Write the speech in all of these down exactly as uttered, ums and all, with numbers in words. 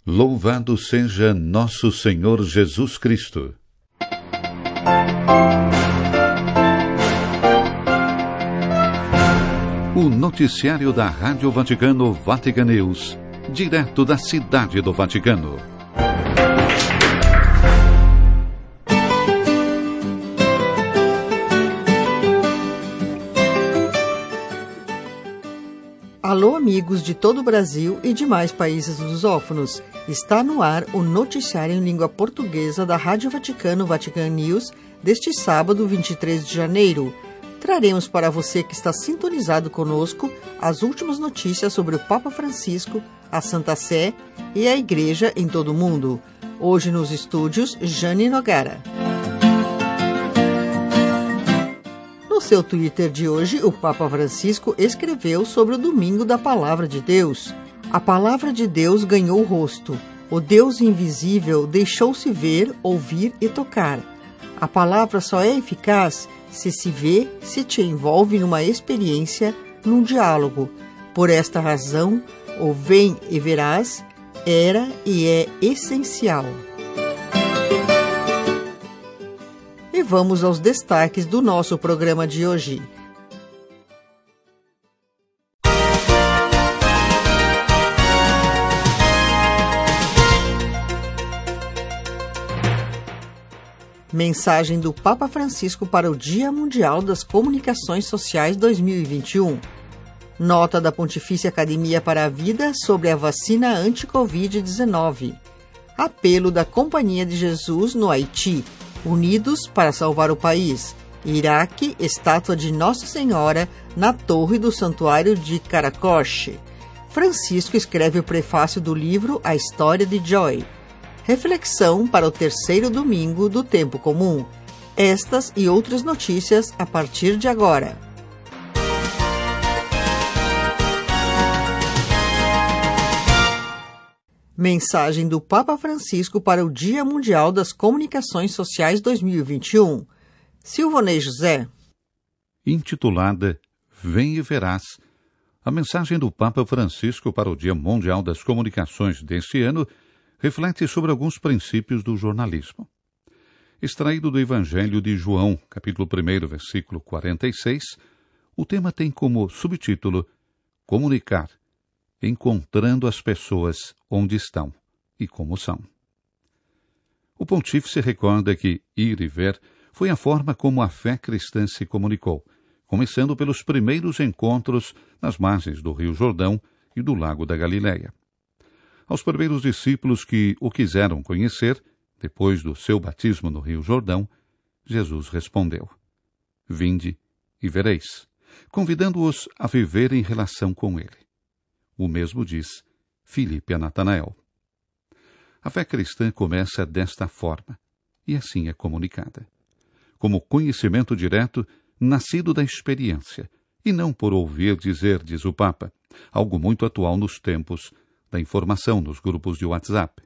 Louvado seja nosso Senhor Jesus Cristo. O noticiário da Rádio Vaticano, Vatican News, direto da Cidade do Vaticano. Alô, amigos de todo o Brasil e demais países lusófonos. Está no ar o noticiário em língua portuguesa da Rádio Vaticano, Vatican News, deste sábado, vinte e três de janeiro. Traremos para você que está sintonizado conosco as últimas notícias sobre o Papa Francisco, a Santa Sé e a Igreja em todo o mundo. Hoje nos estúdios, Jane Nogara. No seu Twitter de hoje, o Papa Francisco escreveu sobre o Domingo da Palavra de Deus. A Palavra de Deus ganhou rosto. O Deus invisível deixou-se ver, ouvir e tocar. A palavra só é eficaz se se vê, se te envolve numa experiência, num diálogo. Por esta razão, o vem e verás era e é essencial. E vamos aos destaques do nosso programa de hoje. Mensagem do Papa Francisco para o Dia Mundial das Comunicações Sociais dois mil e vinte e um. Nota da Pontifícia Academia para a Vida sobre a vacina anti-covid dezenove. Apelo da Companhia de Jesus no Haiti. Unidos para salvar o país. Iraque, estátua de Nossa Senhora na torre do Santuário de Karakoche. Francisco escreve o prefácio do livro A História de Joy. Reflexão para o terceiro domingo do tempo comum. Estas e outras notícias a partir de agora. Mensagem do Papa Francisco para o Dia Mundial das Comunicações Sociais dois mil e vinte e um. Silvonei José. Intitulada Vem e Verás, a mensagem do Papa Francisco para o Dia Mundial das Comunicações deste ano reflete sobre alguns princípios do jornalismo. Extraído do Evangelho de João, capítulo um, versículo quarenta e seis, o tema tem como subtítulo Comunicar, encontrando as pessoas onde estão e como são. O pontífice recorda que ir e ver foi a forma como a fé cristã se comunicou, começando pelos primeiros encontros nas margens do Rio Jordão e do Lago da Galileia. Aos primeiros discípulos que o quiseram conhecer, depois do seu batismo no Rio Jordão, Jesus respondeu: Vinde e vereis, convidando-os a viver em relação com ele. O mesmo diz Filipe a Natanael. A fé cristã começa desta forma, e assim é comunicada. Como conhecimento direto, nascido da experiência, e não por ouvir dizer, diz o Papa, algo muito atual nos tempos da informação nos grupos de WhatsApp.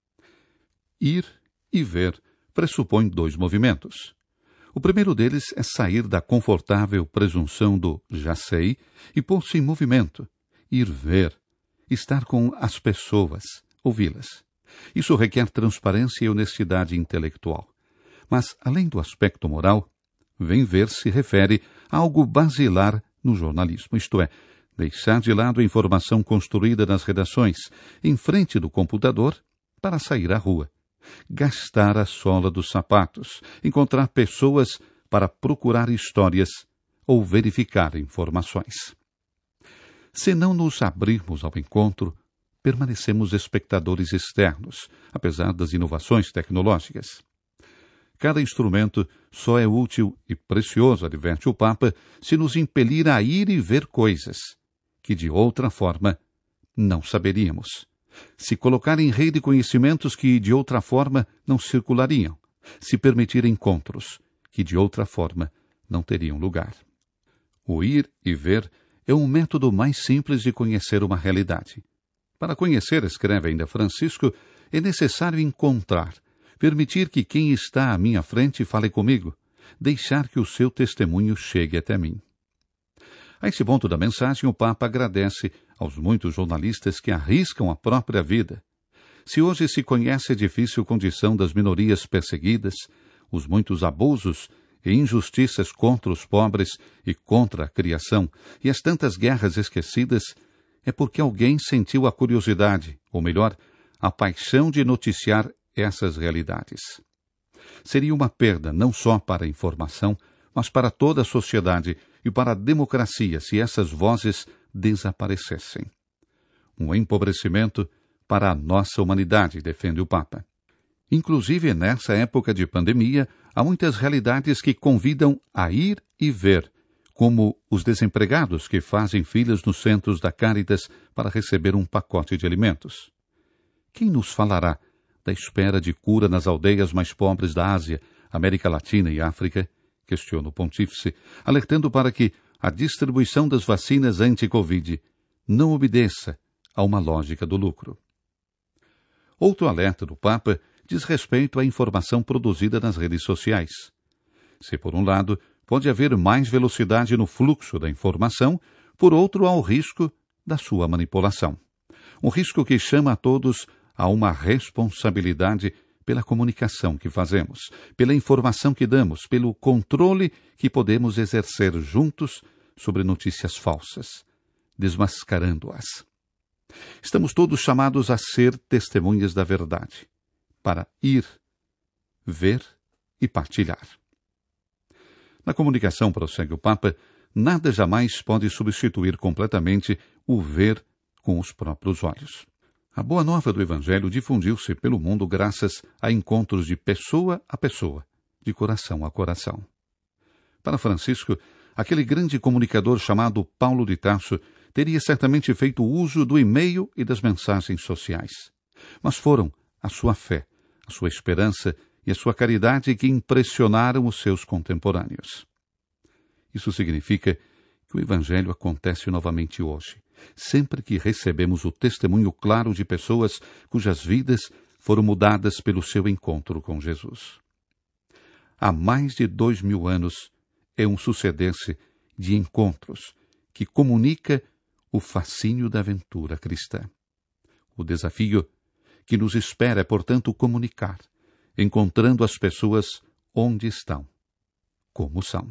Ir e ver pressupõe dois movimentos. O primeiro deles é sair da confortável presunção do já sei e pôr-se em movimento, ir ver, estar com as pessoas, ouvi-las. Isso requer transparência e honestidade intelectual. Mas, além do aspecto moral, vem ver se refere a algo basilar no jornalismo, isto é, deixar de lado a informação construída nas redações, em frente do computador, para sair à rua. Gastar a sola dos sapatos, encontrar pessoas para procurar histórias ou verificar informações. Se não nos abrirmos ao encontro, permanecemos espectadores externos, apesar das inovações tecnológicas. Cada instrumento só é útil e precioso, adverte o Papa, se nos impelir a ir e ver coisas que, de outra forma, não saberíamos. Se colocar em rede conhecimentos que, de outra forma, não circulariam. Se permitir encontros que, de outra forma, não teriam lugar. O ir e ver é um método mais simples de conhecer uma realidade. Para conhecer, escreve ainda Francisco, é necessário encontrar, permitir que quem está à minha frente fale comigo, deixar que o seu testemunho chegue até mim. A esse ponto da mensagem, o Papa agradece aos muitos jornalistas que arriscam a própria vida. Se hoje se conhece a difícil condição das minorias perseguidas, os muitos abusos e injustiças contra os pobres e contra a criação, e as tantas guerras esquecidas, é porque alguém sentiu a curiosidade, ou melhor, a paixão de noticiar essas realidades. Seria uma perda não só para a informação, mas para toda a sociedade e para a democracia se essas vozes desaparecessem. Um empobrecimento para a nossa humanidade, defende o Papa. Inclusive, nessa época de pandemia, há muitas realidades que convidam a ir e ver, como os desempregados que fazem filas nos centros da Caritas para receber um pacote de alimentos. Quem nos falará da espera de cura nas aldeias mais pobres da Ásia, América Latina e África? Questiona o pontífice, alertando para que a distribuição das vacinas anti-Covid não obedeça a uma lógica do lucro. Outro alerta do Papa diz respeito à informação produzida nas redes sociais. Se, por um lado, pode haver mais velocidade no fluxo da informação, por outro, há o risco da sua manipulação. Um risco que chama a todos a uma responsabilidade pela comunicação que fazemos, pela informação que damos, pelo controle que podemos exercer juntos sobre notícias falsas, desmascarando-as. Estamos todos chamados a ser testemunhas da verdade, para ir, ver e partilhar. Na comunicação, prossegue o Papa, nada jamais pode substituir completamente o ver com os próprios olhos. A boa nova do Evangelho difundiu-se pelo mundo graças a encontros de pessoa a pessoa, de coração a coração. Para Francisco, aquele grande comunicador chamado Paulo de Tarso teria certamente feito uso do e-mail e das mensagens sociais. Mas foram a sua fé, a sua esperança e a sua caridade que impressionaram os seus contemporâneos. Isso significa que o Evangelho acontece novamente hoje, sempre que recebemos o testemunho claro de pessoas cujas vidas foram mudadas pelo seu encontro com Jesus. Há mais de dois mil anos é um suceder-se de encontros que comunica o fascínio da aventura cristã. O desafio que nos espera é, portanto, comunicar, encontrando as pessoas onde estão, como são.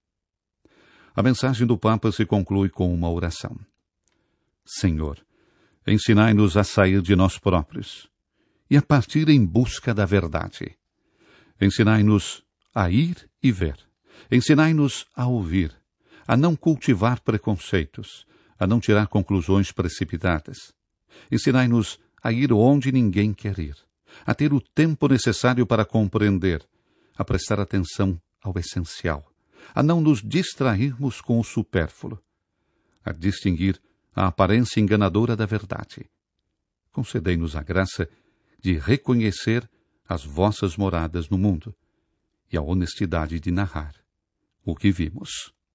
A mensagem do Papa se conclui com uma oração. Senhor, ensinai-nos a sair de nós próprios e a partir em busca da verdade. Ensinai-nos a ir e ver. Ensinai-nos a ouvir, a não cultivar preconceitos, a não tirar conclusões precipitadas. Ensinai-nos a ir onde ninguém quer ir, a ter o tempo necessário para compreender, a prestar atenção ao essencial, a não nos distrairmos com o supérfluo, a distinguir a aparência enganadora da verdade. Concedei-nos a graça de reconhecer as vossas moradas no mundo e a honestidade de narrar o que vimos.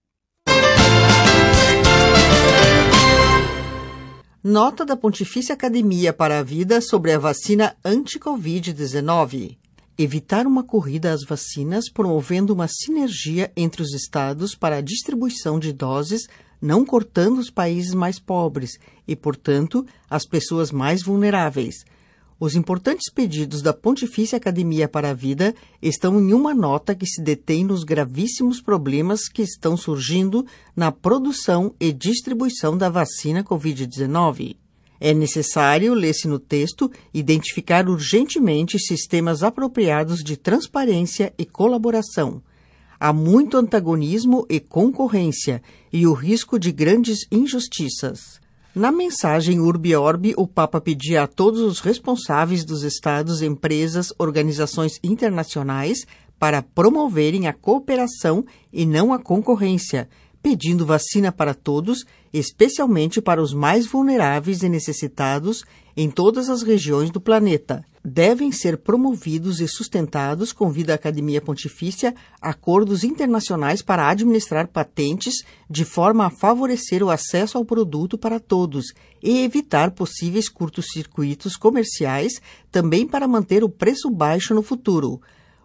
Nota da Pontifícia Academia para a Vida sobre a vacina anti-covid dezenove. Evitar uma corrida às vacinas promovendo uma sinergia entre os estados para a distribuição de doses, não cortando os países mais pobres e, portanto, as pessoas mais vulneráveis. Os importantes pedidos da Pontifícia Academia para a Vida estão em uma nota que se detém nos gravíssimos problemas que estão surgindo na produção e distribuição da vacina covid dezenove. É necessário, lê-se no texto, identificar urgentemente sistemas apropriados de transparência e colaboração. Há muito antagonismo e concorrência e o risco de grandes injustiças. Na mensagem Urbi Orbi, o Papa pedia a todos os responsáveis dos estados, empresas, organizações internacionais para promoverem a cooperação e não a concorrência, pedindo vacina para todos, especialmente para os mais vulneráveis e necessitados em todas as regiões do planeta. Devem ser promovidos e sustentados, convida a Academia Pontifícia, acordos internacionais para administrar patentes de forma a favorecer o acesso ao produto para todos e evitar possíveis curtos-circuitos comerciais, também para manter o preço baixo no futuro.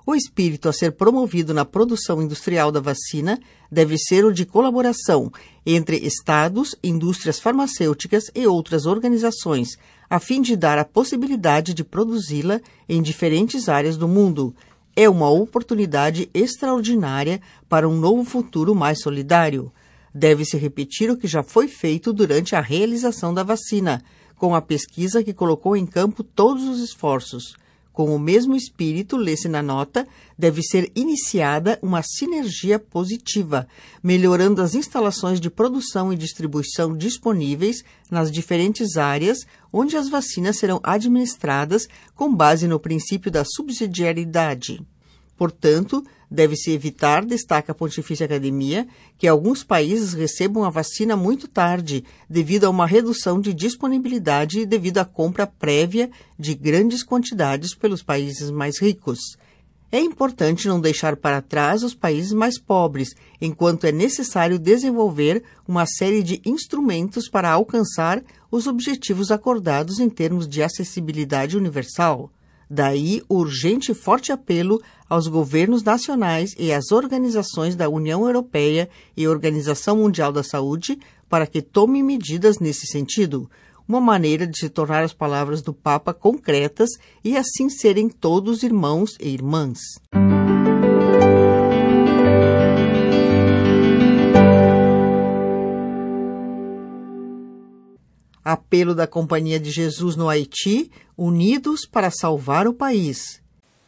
O espírito a ser promovido na produção industrial da vacina deve ser o de colaboração entre estados, indústrias farmacêuticas e outras organizações, a fim de dar a possibilidade de produzi-la em diferentes áreas do mundo. É uma oportunidade extraordinária para um novo futuro mais solidário. Deve-se repetir o que já foi feito durante a realização da vacina, com a pesquisa que colocou em campo todos os esforços. Com o mesmo espírito, lê-se na nota, deve ser iniciada uma sinergia positiva, melhorando as instalações de produção e distribuição disponíveis nas diferentes áreas onde as vacinas serão administradas com base no princípio da subsidiariedade. Portanto, deve-se evitar, destaca a Pontifícia Academia, que alguns países recebam a vacina muito tarde, devido a uma redução de disponibilidade devido à compra prévia de grandes quantidades pelos países mais ricos. É importante não deixar para trás os países mais pobres, enquanto é necessário desenvolver uma série de instrumentos para alcançar os objetivos acordados em termos de acessibilidade universal. Daí o urgente e forte apelo aos governos nacionais e às organizações da União Europeia e Organização Mundial da Saúde para que tomem medidas nesse sentido, uma maneira de se tornar as palavras do Papa concretas e assim serem todos irmãos e irmãs. Apelo da Companhia de Jesus no Haiti, unidos para salvar o país.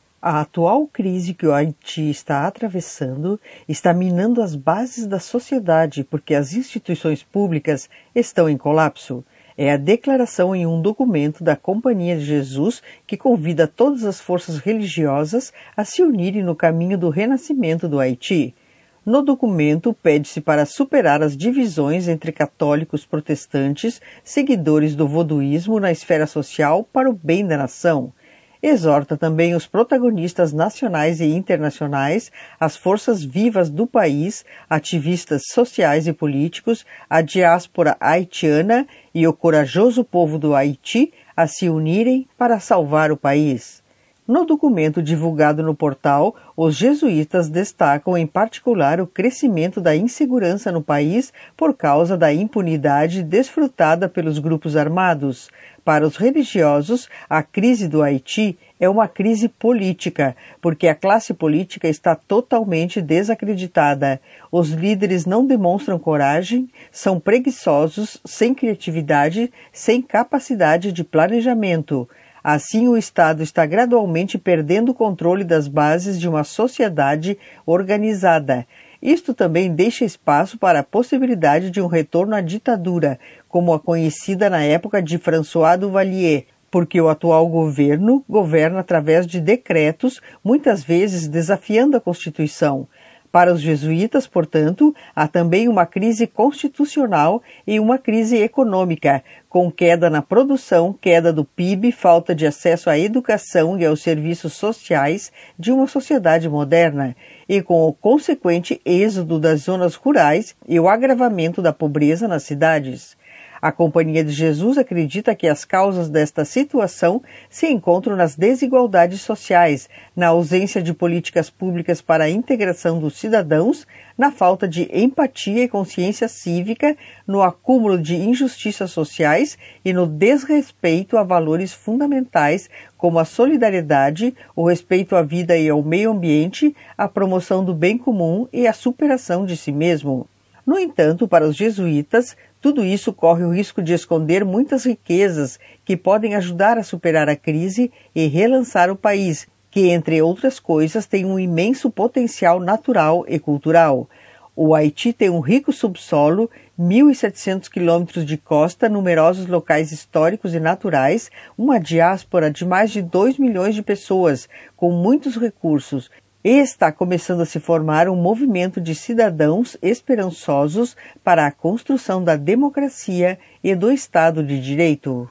A atual crise que o Haiti está atravessando está minando as bases da sociedade porque as instituições públicas estão em colapso. É a declaração em um documento da Companhia de Jesus que convida todas as forças religiosas a se unirem no caminho do renascimento do Haiti. No documento, pede-se para superar as divisões entre católicos protestantes, seguidores do voduísmo na esfera social para o bem da nação. Exorta também os protagonistas nacionais e internacionais, as forças vivas do país, ativistas sociais e políticos, a diáspora haitiana e o corajoso povo do Haiti a se unirem para salvar o país. No documento divulgado no portal, os jesuítas destacam em particular o crescimento da insegurança no país por causa da impunidade desfrutada pelos grupos armados. Para os religiosos, a crise do Haiti é uma crise política, porque a classe política está totalmente desacreditada. Os líderes não demonstram coragem, são preguiçosos, sem criatividade, sem capacidade de planejamento. Assim, o Estado está gradualmente perdendo o controle das bases de uma sociedade organizada. Isto também deixa espaço para a possibilidade de um retorno à ditadura, como a conhecida na época de François Duvalier, porque o atual governo governa através de decretos, muitas vezes desafiando a Constituição. Para os jesuítas, portanto, há também uma crise constitucional e uma crise econômica, com queda na produção, queda do P I B, falta de acesso à educação e aos serviços sociais de uma sociedade moderna, e com o consequente êxodo das zonas rurais e o agravamento da pobreza nas cidades. A Companhia de Jesus acredita que as causas desta situação se encontram nas desigualdades sociais, na ausência de políticas públicas para a integração dos cidadãos, na falta de empatia e consciência cívica, no acúmulo de injustiças sociais e no desrespeito a valores fundamentais como a solidariedade, o respeito à vida e ao meio ambiente, a promoção do bem comum e a superação de si mesmo. No entanto, para os jesuítas, tudo isso corre o risco de esconder muitas riquezas que podem ajudar a superar a crise e relançar o país, que, entre outras coisas, tem um imenso potencial natural e cultural. O Haiti tem um rico subsolo, mil e setecentos quilômetros de costa, numerosos locais históricos e naturais, uma diáspora de mais de dois milhões de pessoas, com muitos recursos, e está começando a se formar um movimento de cidadãos esperançosos para a construção da democracia e do Estado de Direito.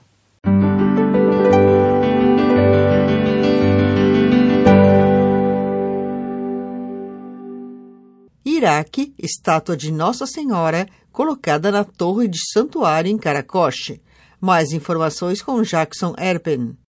Iraque, estátua de Nossa Senhora colocada na torre de santuário em Karakoche. Mais informações com Jackson Erpen.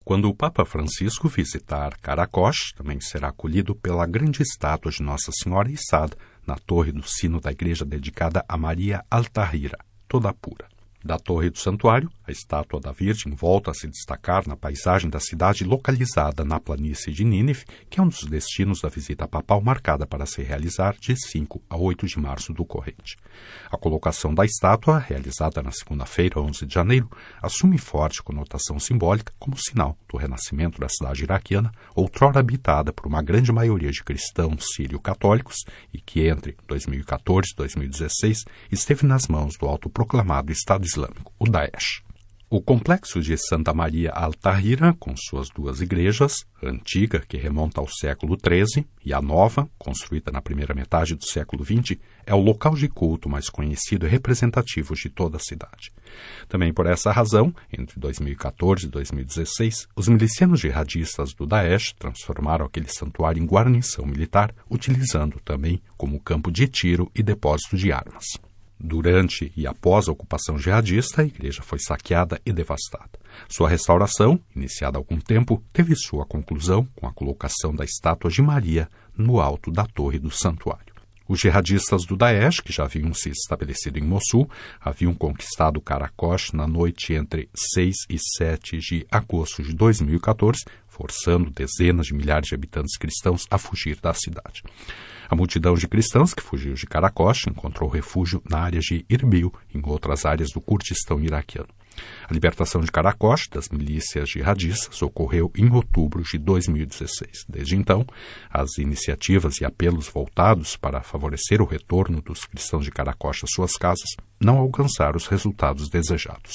Quando o Papa Francisco visitar Karakosh, também será acolhido pela grande estátua de Nossa Senhora içada na torre do sino da igreja dedicada a Maria Al-Tahira, toda pura. Da torre do santuário, a estátua da Virgem volta a se destacar na paisagem da cidade localizada na planície de Nínive, que é um dos destinos da visita papal marcada para se realizar de cinco a oito de março do corrente. A colocação da estátua, realizada na segunda-feira, onze de janeiro, assume forte conotação simbólica como sinal do renascimento da cidade iraquiana, outrora habitada por uma grande maioria de cristãos sírio-católicos e que entre dois mil e quatorze e dois mil e dezesseis esteve nas mãos do autoproclamado Estado Islâmico, o Daesh. O complexo de Santa Maria Al-Tahira, com suas duas igrejas, a antiga, que remonta ao século treze, e a nova, construída na primeira metade do século vinte, é o local de culto mais conhecido e representativo de toda a cidade. Também por essa razão, entre dois mil e quatorze e dois mil e dezesseis, os milicianos jihadistas do Daesh transformaram aquele santuário em guarnição militar, utilizando também como campo de tiro e depósito de armas. Durante e após a ocupação jihadista, a igreja foi saqueada e devastada. Sua restauração, iniciada há algum tempo, teve sua conclusão com a colocação da estátua de Maria no alto da torre do santuário. Os jihadistas do Daesh, que já haviam se estabelecido em Mossul, haviam conquistado Karakosh na noite entre seis e sete de agosto de dois mil e quatorze, forçando dezenas de milhares de habitantes cristãos a fugir da cidade. A multidão de cristãos que fugiu de Karakosh encontrou refúgio na área de Irbil, em outras áreas do Kurdistão iraquiano. A libertação de Karakosh das milícias jihadistas ocorreu em outubro de dois mil e dezesseis. Desde então, as iniciativas e apelos voltados para favorecer o retorno dos cristãos de Karakosh às suas casas não alcançaram os resultados desejados.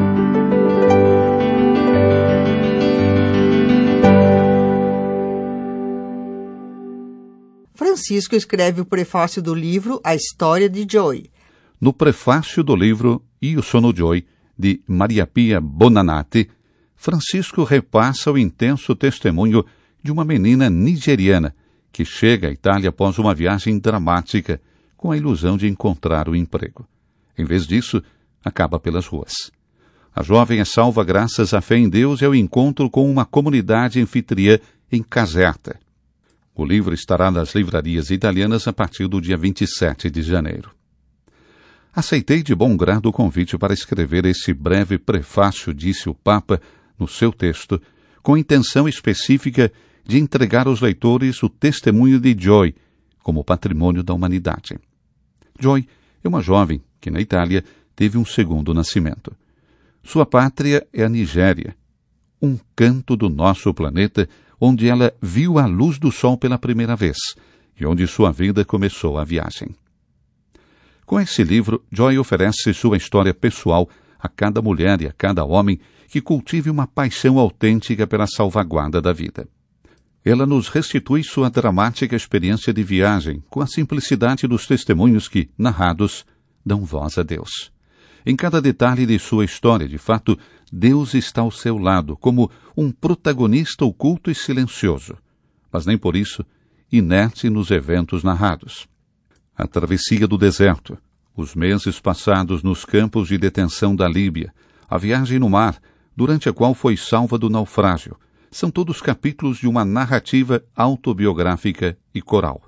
Francisco escreve o prefácio do livro A História de Joy. No prefácio do livro Io sono Joy, de Maria Pia Bonanati, Francisco repassa o intenso testemunho de uma menina nigeriana que chega à Itália após uma viagem dramática com a ilusão de encontrar o emprego. Em vez disso, acaba pelas ruas. A jovem é salva graças à fé em Deus e ao encontro com uma comunidade anfitriã em Caserta. O livro estará nas livrarias italianas a partir do dia vinte e sete de janeiro. Aceitei de bom grado o convite para escrever esse breve prefácio, disse o Papa no seu texto, com intenção específica de entregar aos leitores o testemunho de Joy como patrimônio da humanidade. Joy é uma jovem que, na Itália, teve um segundo nascimento. Sua pátria é a Nigéria, um canto do nosso planeta onde ela viu a luz do sol pela primeira vez e onde sua vida começou a viagem. Com esse livro, Joy oferece sua história pessoal a cada mulher e a cada homem que cultive uma paixão autêntica pela salvaguarda da vida. Ela nos restitui sua dramática experiência de viagem com a simplicidade dos testemunhos que, narrados, dão voz a Deus. Em cada detalhe de sua história, de fato, Deus está ao seu lado, como um protagonista oculto e silencioso, mas nem por isso inerte nos eventos narrados. A travessia do deserto, os meses passados nos campos de detenção da Líbia, a viagem no mar, durante a qual foi salva do naufrágio, são todos capítulos de uma narrativa autobiográfica e coral.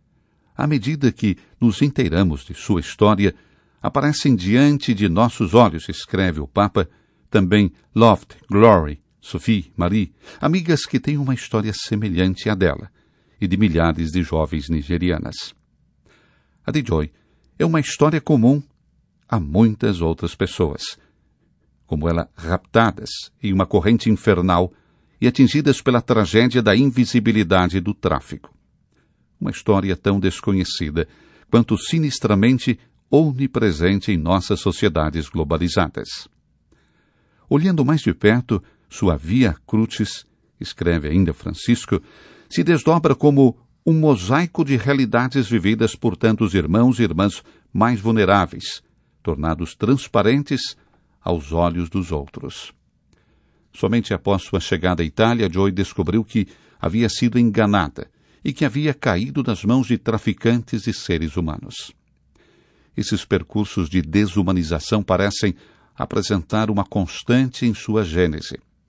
À medida que nos inteiramos de sua história, aparecem diante de nossos olhos, escreve o Papa, também Loft, Glory, Sophie, Marie, amigas que têm uma história semelhante à dela, e de milhares de jovens nigerianas. A de Joy é uma história comum a muitas outras pessoas, como ela raptadas em uma corrente infernal e atingidas pela tragédia da invisibilidade do tráfico. Uma história tão desconhecida quanto sinistramente onipresente em nossas sociedades globalizadas. Olhando mais de perto, sua Via Crucis, escreve ainda Francisco, se desdobra como um mosaico de realidades vividas por tantos irmãos e irmãs mais vulneráveis, tornados transparentes aos olhos dos outros. Somente após sua chegada à Itália, Joy descobriu que havia sido enganada e que havia caído nas mãos de traficantes e seres humanos. Esses percursos de desumanização parecem apresentar uma constante em sua gênese,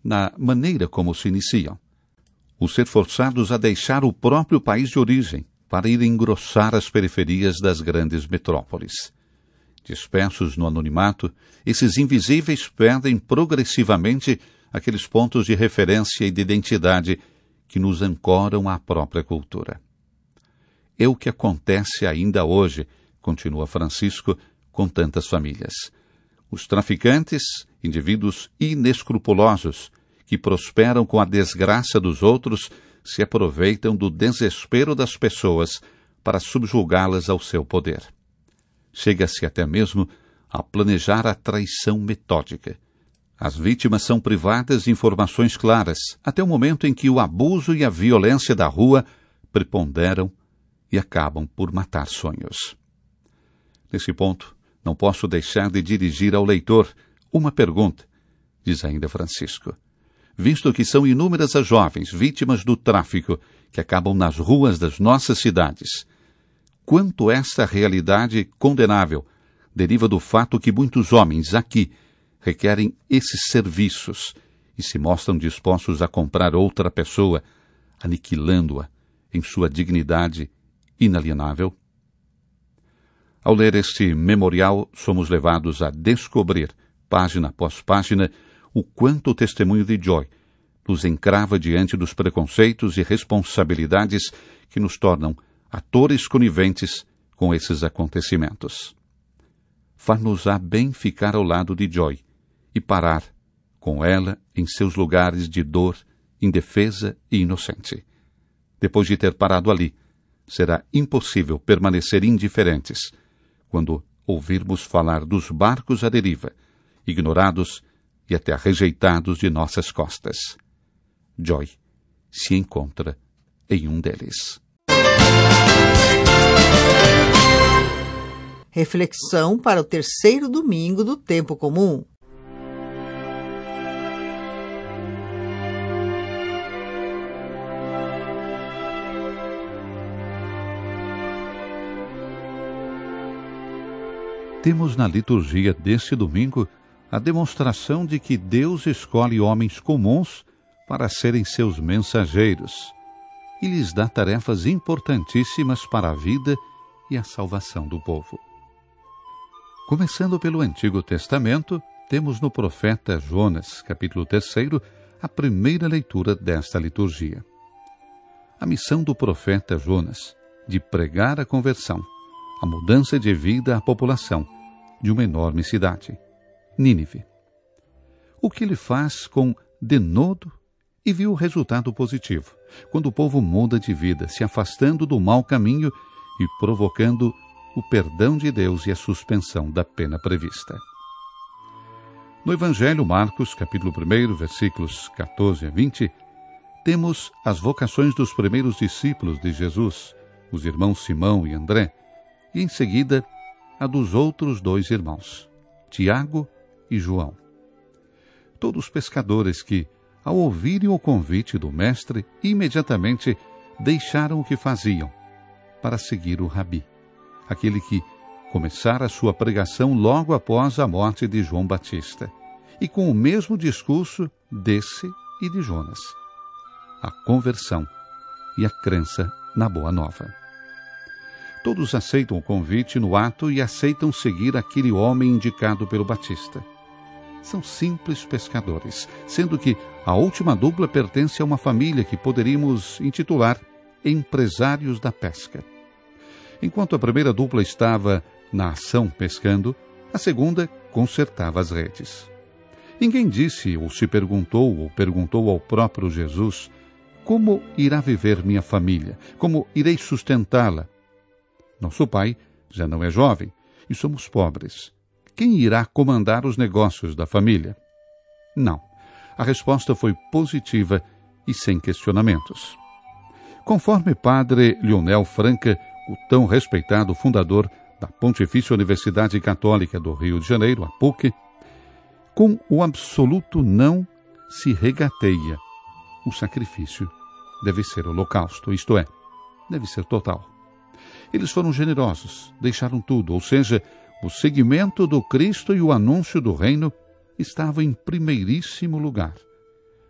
na maneira como se iniciam. O ser forçados a deixar o próprio país de origem para ir engrossar as periferias das grandes metrópoles. Dispersos no anonimato, esses invisíveis perdem progressivamente aqueles pontos de referência e de identidade que nos ancoram à própria cultura. É o que acontece ainda hoje, continua Francisco, com tantas famílias. Os traficantes, indivíduos inescrupulosos, que prosperam com a desgraça dos outros, se aproveitam do desespero das pessoas para subjugá-las ao seu poder. Chega-se até mesmo a planejar a traição metódica. As vítimas são privadas de informações claras, até o momento em que o abuso e a violência da rua preponderam e acabam por matar sonhos. Nesse ponto, não posso deixar de dirigir ao leitor uma pergunta, diz ainda Francisco. Visto que são inúmeras as jovens vítimas do tráfico que acabam nas ruas das nossas cidades, quanto esta realidade condenável deriva do fato que muitos homens aqui requerem esses serviços e se mostram dispostos a comprar outra pessoa, aniquilando-a em sua dignidade inalienável? Ao ler este memorial, somos levados a descobrir, página após página, o quanto o testemunho de Joy nos encrava diante dos preconceitos e responsabilidades que nos tornam atores coniventes com esses acontecimentos. Far-nos-á bem ficar ao lado de Joy e parar com ela em seus lugares de dor, indefesa e inocente. Depois de ter parado ali, será impossível permanecer indiferentes quando ouvirmos falar dos barcos à deriva, ignorados e até rejeitados de nossas costas. Joy se encontra em um deles. Reflexão para o terceiro domingo do Tempo Comum. Temos na liturgia deste domingo a demonstração de que Deus escolhe homens comuns para serem seus mensageiros e lhes dá tarefas importantíssimas para a vida e a salvação do povo. Começando pelo Antigo Testamento, temos no profeta Jonas, capítulo terceiro, a primeira leitura desta liturgia. A missão do profeta Jonas, de pregar a conversão, a mudança de vida à população de uma enorme cidade, Nínive. O que ele faz com denodo e viu o resultado positivo, quando o povo muda de vida, se afastando do mau caminho e provocando o perdão de Deus e a suspensão da pena prevista. No Evangelho Marcos, capítulo um, versículos catorze a vinte, temos as vocações dos primeiros discípulos de Jesus, os irmãos Simão e André, e em seguida a dos outros dois irmãos, Tiago e João. Todos pescadores que, ao ouvirem o convite do mestre, imediatamente deixaram o que faziam para seguir o Rabi, aquele que começara a sua pregação logo após a morte de João Batista, e com o mesmo discurso desse e de Jonas: a conversão e a crença na Boa Nova. Todos aceitam o convite no ato e aceitam seguir aquele homem indicado pelo Batista. São simples pescadores, sendo que a última dupla pertence a uma família que poderíamos intitular empresários da pesca. Enquanto a primeira dupla estava na ação pescando, a segunda consertava as redes. Ninguém disse ou se perguntou ou perguntou ao próprio Jesus: como irá viver minha família? Como irei sustentá-la? Nosso pai já não é jovem e somos pobres. Quem irá comandar os negócios da família? Não. A resposta foi positiva e sem questionamentos. Conforme padre Lionel Franca, o tão respeitado fundador da Pontifícia Universidade Católica do Rio de Janeiro, a P U C, com o absoluto não se regateia. O sacrifício deve ser holocausto, isto é, deve ser total. Eles foram generosos, deixaram tudo, ou seja, o seguimento do Cristo e o anúncio do reino estavam em primeiríssimo lugar.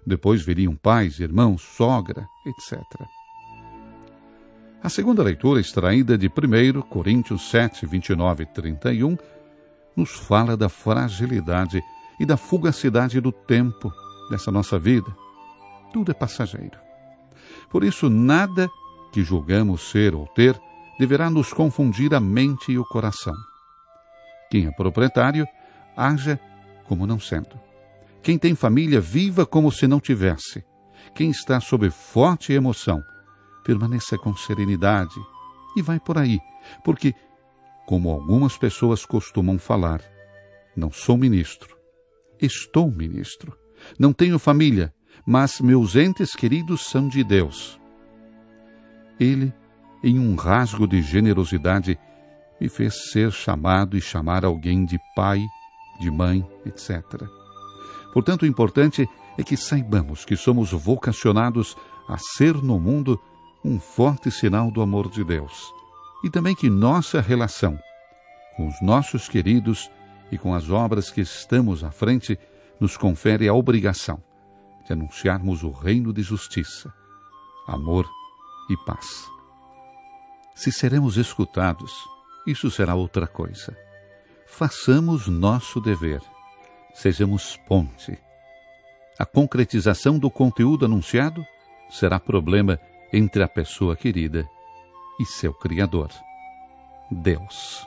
depois viriam pais, irmãos, sogra, etcétera. A segunda leitura, extraída de primeira Coríntios sete, vinte e nove e trinta e um, nos fala da fragilidade e da fugacidade do tempo dessa nossa vida. Tudo é passageiro. Por isso, nada que julgamos ser ou ter deverá nos confundir a mente e o coração. Quem é proprietário, haja como não sendo. Quem tem família, viva como se não tivesse. Quem está sob forte emoção, permaneça com serenidade e vai por aí, porque, como algumas pessoas costumam falar, não sou ministro, estou ministro. Não tenho família, mas meus entes queridos são de Deus. Ele, em um rasgo de generosidade, me fez ser chamado e chamar alguém de pai, de mãe, etcétera. Portanto, o importante é que saibamos que somos vocacionados a ser no mundo um forte sinal do amor de Deus. E também que nossa relação com os nossos queridos e com as obras que estamos à frente nos confere a obrigação de anunciarmos o reino de justiça, amor e paz. Se seremos escutados, isso será outra coisa. Façamos nosso dever. Sejamos ponte. A concretização do conteúdo anunciado será problema entre a pessoa querida e seu Criador, Deus.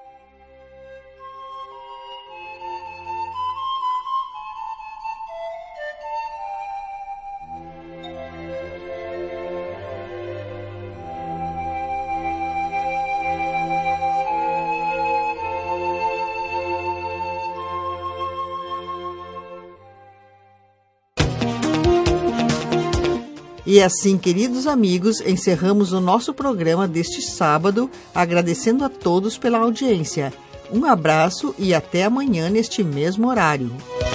E assim, queridos amigos, encerramos o nosso programa deste sábado, agradecendo a todos pela audiência. Um abraço e até amanhã neste mesmo horário.